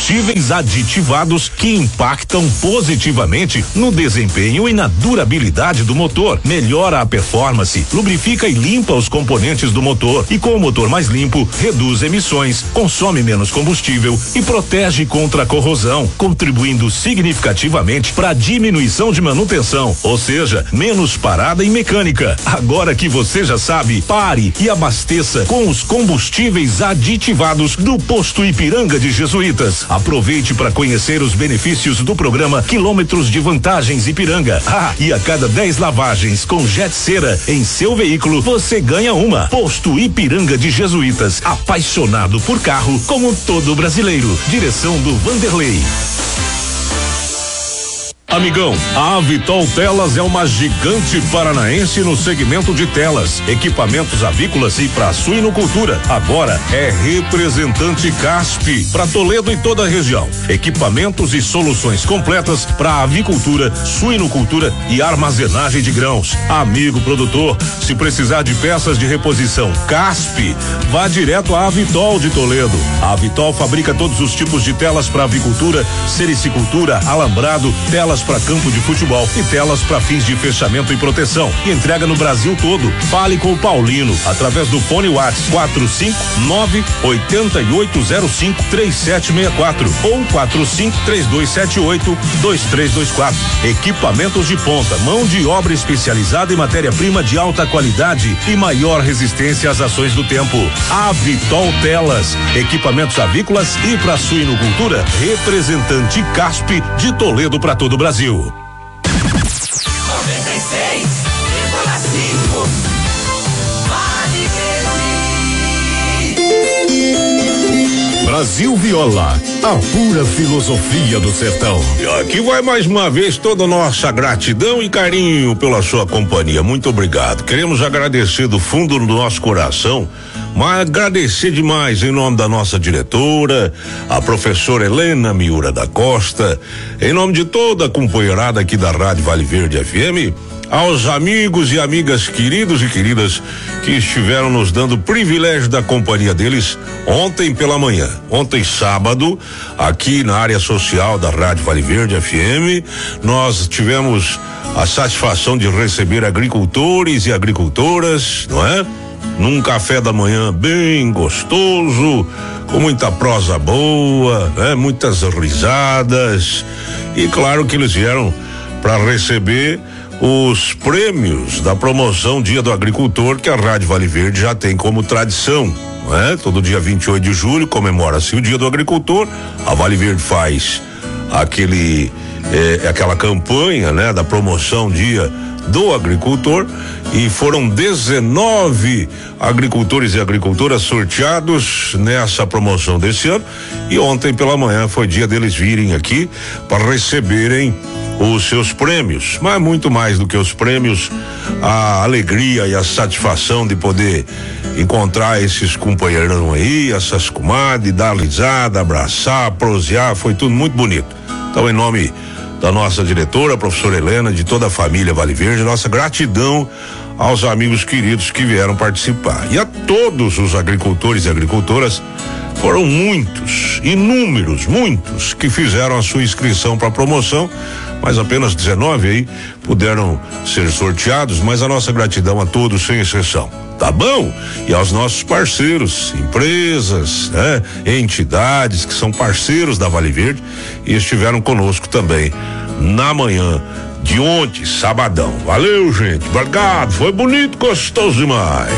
combustíveis aditivados que impactam positivamente no desempenho e na durabilidade do motor. Melhora a performance, lubrifica e limpa os componentes do motor e com o motor mais limpo, reduz emissões, consome menos combustível e protege contra a corrosão, contribuindo significativamente para a diminuição de manutenção, ou seja, menos parada e mecânica. Agora que você já sabe, pare e abasteça com os combustíveis aditivados do Posto Ipiranga de Jesuítas. Aproveite para conhecer os benefícios do programa Quilômetros de Vantagens Ipiranga. E a cada 10 lavagens com Jet Cera em seu veículo, você ganha uma. Posto Ipiranga de Jesuítas, apaixonado por carro como todo brasileiro. Direção do Vanderlei. Amigão, a Vitol Telas é uma gigante paranaense no segmento de telas, equipamentos avícolas e para suinocultura. Agora é representante CASP para Toledo e toda a região. Equipamentos e soluções completas para avicultura, suinocultura e armazenagem de grãos. Amigo produtor, se precisar de peças de reposição CASP, vá direto à Vitol de Toledo. A Vitol fabrica todos os tipos de telas para avicultura, sericicultura, alambrado, telas para campo de futebol e telas para fins de fechamento e proteção. E entrega no Brasil todo. Fale com o Paulino através do fone WhatsApp 459-8805-3764 ou 45-3278-2324. Equipamentos de ponta, mão de obra especializada e matéria-prima de alta qualidade e maior resistência às ações do tempo. A Vitol Telas, equipamentos avícolas e para suinocultura, representante CASP de Toledo para todo o Brasil. 96,5 Brasil Viola, a pura filosofia do sertão. E aqui vai mais uma vez toda a nossa gratidão e carinho pela sua companhia. Muito obrigado. Queremos agradecer do fundo do nosso coração, mas agradecer demais em nome da nossa diretora, a professora Helena Miura da Costa, em nome de toda a companheirada aqui da Rádio Vale Verde FM, aos amigos e amigas queridos e queridas que estiveram nos dando o privilégio da companhia deles ontem pela manhã. Ontem, sábado, aqui na área social da Rádio Vale Verde FM, nós tivemos a satisfação de receber agricultores e agricultoras, não é? Num café da manhã bem gostoso, com muita prosa boa, né? Muitas risadas, e claro que eles vieram para receber os prêmios da promoção Dia do Agricultor, que a Rádio Vale Verde já tem como tradição, não é? Todo dia 28 de julho comemora-se o Dia do Agricultor. A Vale Verde faz aquela campanha, né, da promoção Dia do Agricultor, e foram 19 agricultores e agricultoras sorteados nessa promoção desse ano, e ontem pela manhã foi dia deles virem aqui para receberem os seus prêmios, mas muito mais do que os prêmios, a alegria e a satisfação de poder encontrar esses companheirão aí, essas comadres, dar risada, abraçar, prosear, foi tudo muito bonito. Então, em nome da nossa diretora, a professora Helena, de toda a família Vale Verde, nossa gratidão aos amigos queridos que vieram participar. E a todos os agricultores e agricultoras, foram muitos, inúmeros, muitos que fizeram a sua inscrição para a promoção, mas apenas 19 aí puderam ser sorteados, mas a nossa gratidão a todos sem exceção. Tá bom? E aos nossos parceiros, empresas, né? Entidades que são parceiros da Vale Verde e estiveram conosco também na manhã de ontem, sabadão. Valeu, gente, obrigado, foi bonito, gostoso demais.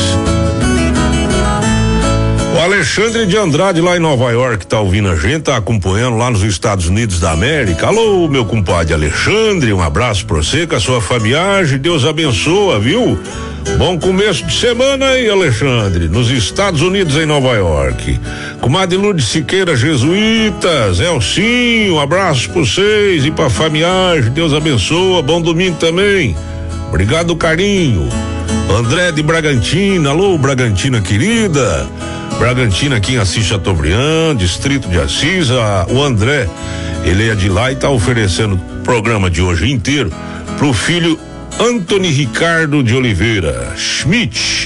O Alexandre de Andrade, lá em Nova York, tá ouvindo a gente, tá acompanhando lá nos Estados Unidos da América. Alô, meu compadre Alexandre, um abraço pra você, com a sua familiagem, Deus abençoa, viu? Bom começo de semana aí, Alexandre, nos Estados Unidos, em Nova York. Comadre Lourdes Siqueira, Jesuítas, Elcinho, um abraço pra vocês e pra familiagem, Deus abençoa, bom domingo também. Obrigado, carinho. André de Bragantina, alô, Bragantina querida. Bragantina aqui em Assis Chateaubriand, distrito de Assis. O André, ele é de lá e tá oferecendo o programa de hoje inteiro pro filho Antony Ricardo de Oliveira Schmidt,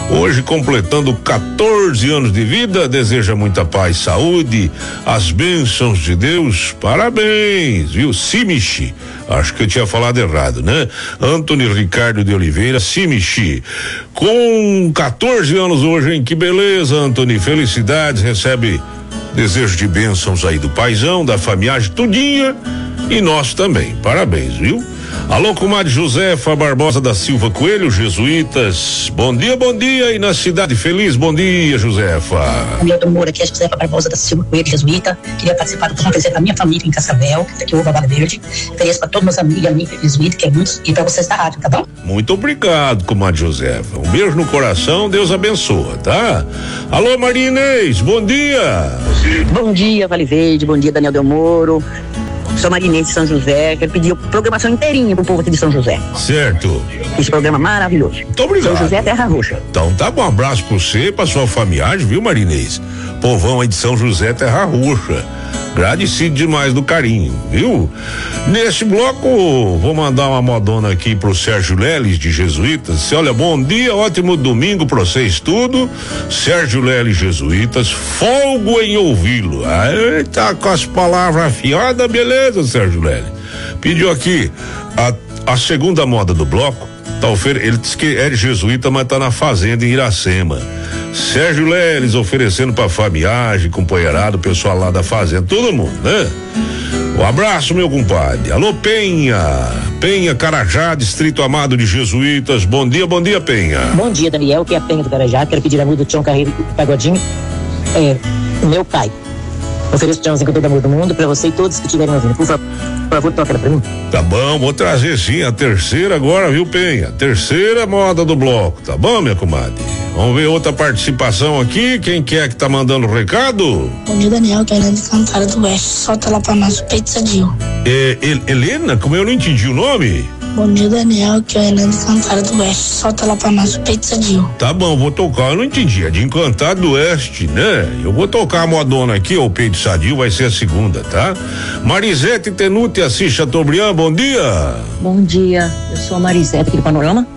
Hoje completando 14 anos de vida, deseja muita paz, saúde, as bênçãos de Deus, parabéns, viu? Simichi, acho que eu tinha falado errado, né? Antônio Ricardo de Oliveira Simichi, com 14 anos hoje, hein? Que beleza, Antônio, felicidades, recebe desejo de bênçãos aí do paizão, da família tudinha e nós também, parabéns, viu? Alô, comadre Josefa Barbosa da Silva Coelho, jesuítas, bom dia, e na Cidade Feliz, bom dia, Josefa. Meu Moura, aqui é a Josefa Barbosa da Silva Coelho, jesuíta, queria participar do acontecer da minha família em Cascavel, que houve a Vale Verde, feliz para todos meus amigos e amigas jesuítas, que é muitos, e para vocês da rádio, tá bom? Muito obrigado, comadre Josefa, um beijo no coração, Deus abençoa, tá? Alô, Maria Inês, bom dia. Bom dia, Vale Verde, bom dia, Daniel Del Moro. Sou marinense de São José, quero pedir a programação inteirinha pro povo aqui de São José. Certo. Esse programa maravilhoso. Muito obrigado. São José, Terra Roxa. Então tá bom, um abraço pra você e pra sua família, viu, Marinês? Povão aí de São José, Terra Roxa. Agradecido demais do carinho, viu? Nesse bloco, vou mandar uma modona aqui pro Sérgio Leles de Jesuítas. Olha, bom dia, ótimo domingo pra vocês tudo. Sérgio Leles Jesuítas, folgo em ouvi-lo. Aí tá com as palavras afiadas, beleza, Sérgio Leles. Pediu aqui a segunda moda do bloco. Ele disse que é jesuíta, mas tá na fazenda em Iracema. Sérgio Leles oferecendo pra família, companheirado, pessoal lá da fazenda, todo mundo, né? Um abraço, meu compadre. Alô, Penha Carajá, Distrito Amado de Jesuítas, bom dia, Penha. Bom dia, Daniel, que é a Penha do Carajá, quero pedir a música do Tião Carreiro Pagodinho, meu pai. Ofereço o Tiãozinho com todo amor do mundo pra você e todos que estiverem ouvindo. Por favor, toca ela pra mim. Tá bom, vou trazer sim a terceira agora, viu, Penha? Terceira moda do bloco, tá bom, minha comadre? Vamos ver outra participação aqui, quem que é que tá mandando o recado? Bom dia, Daniel, que é a Helena de Cantara do Oeste, solta lá pra nós o peito sadio. Helena, como eu não entendi o nome? Bom dia, Daniel, que é a Helena de Cantara do Oeste, solta lá pra nós o peito sadio. Tá bom, vou tocar, eu não entendi, é de Encantado do Oeste, né? Eu vou tocar a modona aqui, o peito sadio, vai ser a segunda, tá? Marisete Tenute Assis Chateaubriand, bom dia. Bom dia, eu sou a Marisete aqui do Panorama.